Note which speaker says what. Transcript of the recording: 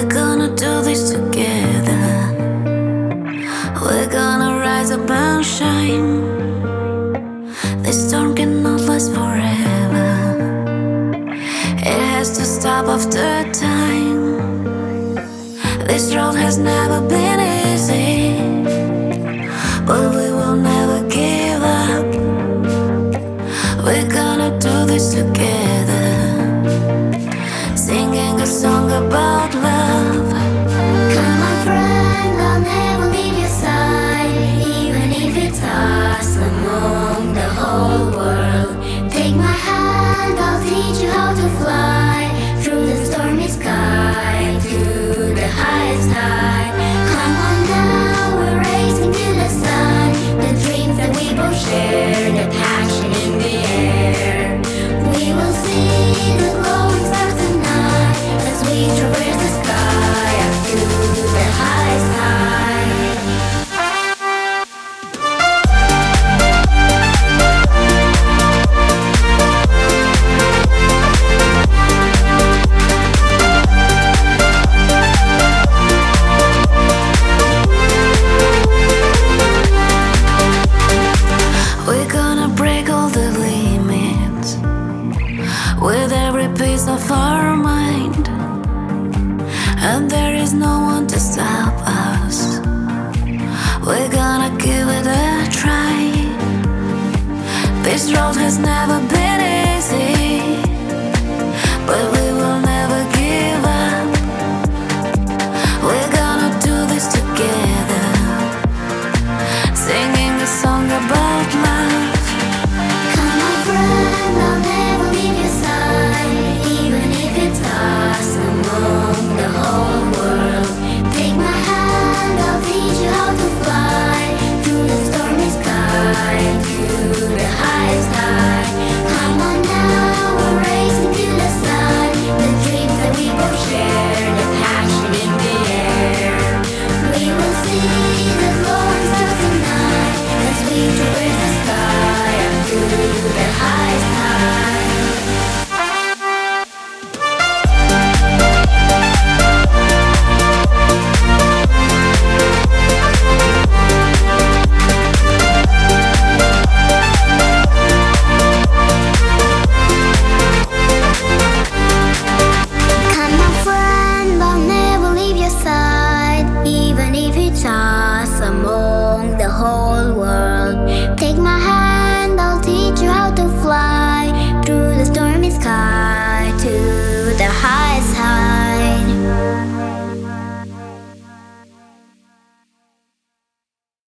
Speaker 1: gonna do this together. We're gonna rise up and shine. This storm cannot last forever. It has to stop after time. This road has never been easy, but we will never give up. We're gonna do this together, singing a song about love.
Speaker 2: Come on, friend, I'll never leave your side, even if it's us among the whole world. Take my hand, I'll teach you how to fly through the stormy sky to the highest high. Come on now, we're racing to the sun. The dreams that we both share, the passion in the air. We will see the glowing stars tonight as we traverse the sky up to the highest high.
Speaker 1: We're gonna break all the limits with every piece of our mind, and there is no one to stop us. We're gonna give it a try. This road has never been